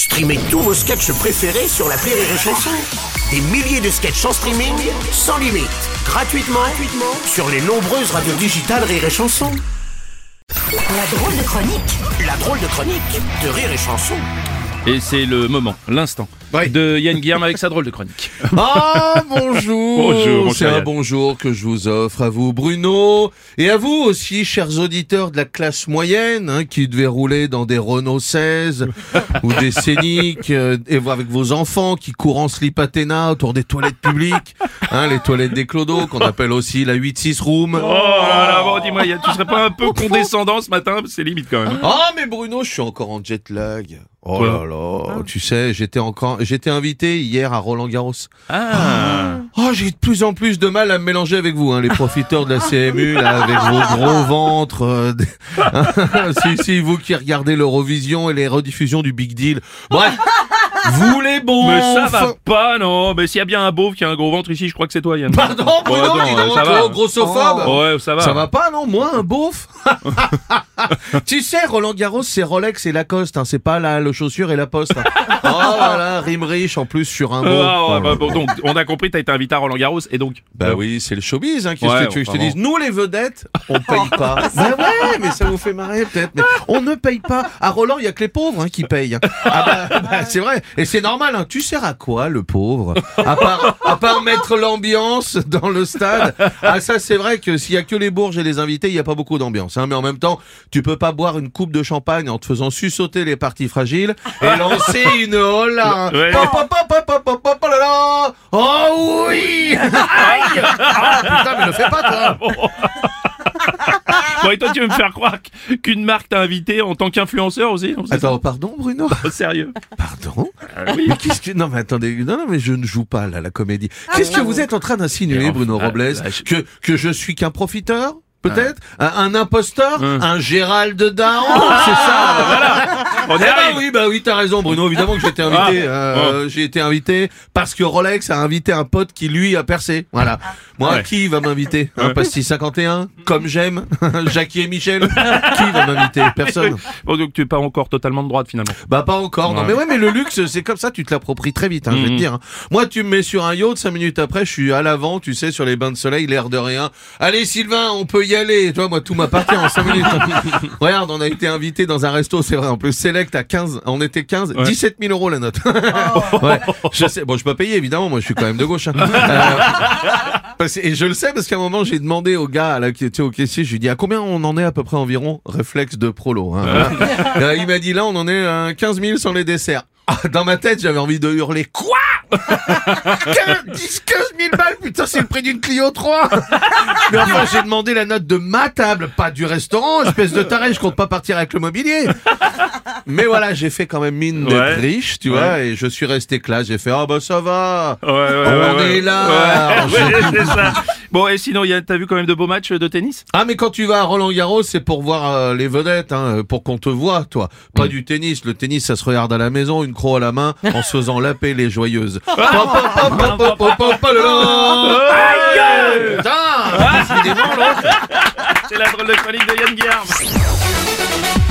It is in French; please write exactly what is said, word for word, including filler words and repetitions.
Streamez tous vos sketchs préférés sur l'appli Rire et Chanson. Des milliers de sketchs en streaming, sans limite, gratuitement, gratuitement sur les nombreuses radios digitales Rire et Chanson. La drôle de chronique. La drôle de chronique de Rire et Chanson. Et c'est le moment, l'instant, Oui. de Yann Guillaume avec sa drôle de chronique. Ah, bonjour. Bonjour, mon C'est cher un Yann. bonjour que je vous offre à vous, Bruno, et à vous aussi, chers auditeurs de la classe moyenne, hein, qui devez rouler dans des Renault seize ou des Scénic, euh, et avec vos enfants qui courent en slip Athéna autour des toilettes publiques, hein, les toilettes des clodos, qu'on appelle aussi la huit six room. Oh là là, bon, dis-moi Yann, tu serais pas un peu condescendant ce matin? C'est limite quand même. Ah, mais Bruno, je suis encore en jet lag. Oh Quoi là là, tu sais, j'étais encore, j'étais invité hier à Roland Garros. Ah, Oh, j'ai de plus en plus de mal à me mélanger avec vous, hein, les profiteurs de la C M U, là, avec vos gros ventres. Euh, des- si, si, vous qui regardez l'Eurovision et les rediffusions du Big Deal. Bref, vous les bons. mais ça va pas, non. Mais s'il y a bien un beauf qui a un gros ventre ici, je crois que c'est toi Yann. Pardon, Bruno, Ouais, non, dis donc, ça va. gros grossophobe. Ouais, ça va. Ça va pas, non? Moi, un beauf? Tu sais, Roland Garros, c'est Rolex et Lacoste, hein, c'est pas la, le chaussure et la poste. Hein. Oh là là, rime riche, en plus, sur un beau. Ah, ouais, Oh bah, là bon, là. donc, on a compris, t'as été invité à Roland Garros, et donc. Bah oui, c'est le showbiz, hein, qu'est-ce Ouais, que tu veux que je te vraiment. dise? Nous, les vedettes, on paye pas. Bah ouais, mais ça vous fait marrer, peut-être, mais on ne paye pas. À Roland, il y a que les pauvres, hein, qui payent. Ah bah, bah, c'est vrai. Et c'est normal, hein. Tu sers à quoi, le pauvre? À part, à part mettre l'ambiance dans le stade. Ah, ça, c'est vrai que s'il y a que les bourges et les invités, il y a pas beaucoup d'ambiance, hein. Mais en même temps, tu peux pas boire une coupe de champagne en te faisant sussauter les parties fragiles et lancer une hola. Ouais. Pop, pop, pop, pop, pop, pop, pop, là, là. Oh oui! Aïe! Ah, putain, mais le fais pas, toi! Bon, et toi, tu veux me faire croire qu'une marque t'a invité en tant qu'influenceur aussi? Non, c'est Attends, pardon, Bruno? ça. Sérieux? Pardon? Ah oui. Mais qu'est-ce que... Non, mais attendez, non, non, mais je ne joue pas, là, la comédie. Qu'est-ce que vous êtes en train d'insinuer, Mais Bruno enfin, Robles? ah, je- Que, que je suis qu'un profiteur? Peut-être? Un, un imposteur? Hum. Un Gérald Daron? C'est ça? Voilà! On y Eh ben arrive! oui, bah oui, t'as raison, Bruno. Évidemment que j'ai été invité. Ah, euh, J'ai été invité parce que Rolex a invité un pote qui lui a percé. Voilà. Moi, Ouais. qui va m'inviter? Un Ouais. pastis cinquante et un, comme j'aime. Jackie et Michel. Qui va m'inviter? Personne. Bon, donc tu es pas encore totalement de droite finalement. Bah pas encore. Non, Ouais. mais ouais, mais le luxe, c'est comme ça. Tu te l'appropries très vite. Hein, je vais te Mhm. dire. hein. Moi, tu me mets sur un yacht. Cinq minutes après, je suis à l'avant. Tu sais, sur les bains de soleil, l'air de rien. Allez, Sylvain, on peut y aller. Tu vois, moi, tout m'appartient en cinq minutes. Regarde, on a été invité dans un resto. C'est vrai. En plus, Select à quinze. On était quinze. Ouais. dix-sept mille euros la note. Ouais. Je sais. Bon, je peux payer évidemment. Moi, je suis quand même de gauche. Hein. Euh, parce- et je le sais parce qu'à un moment, j'ai demandé au gars, à la, tu sais, au caissier, je lui ai dit à combien on en est à peu près environ. Réflexe de prolo. Hein, voilà. Euh, il m'a dit là, on en est à quinze mille sans les desserts. Ah, dans ma tête, j'avais envie de hurler. Quoi? dix, quinze mille balles, putain, c'est le prix d'une Clio trois. Mais enfin, j'ai demandé la note de ma table, pas du restaurant. Espèce de taré, je compte pas partir avec le mobilier. Mais voilà, j'ai fait quand même mine d'être Ouais. riche, tu Ouais. vois, et je suis resté classe. J'ai fait, ah bah ça va. Ouais, ouais, On ouais, est ouais. là. Ouais, ouais, c'est ça. Bon, et sinon, Yann, t'as vu quand même de beaux matchs de tennis? Ah, mais quand tu vas à Roland Garros, c'est pour voir euh, les vedettes, hein, pour qu'on te voie, toi. Pas du tennis. Le tennis, ça se regarde à la maison, une croix à la main, en se faisant laper les joyeuses. Pop, pop, pop, pop, pop, pop, pop, pop, là. Aïe! Putain, décidément, l'autre. C'est la drôle de chronique de Yann Guillaume.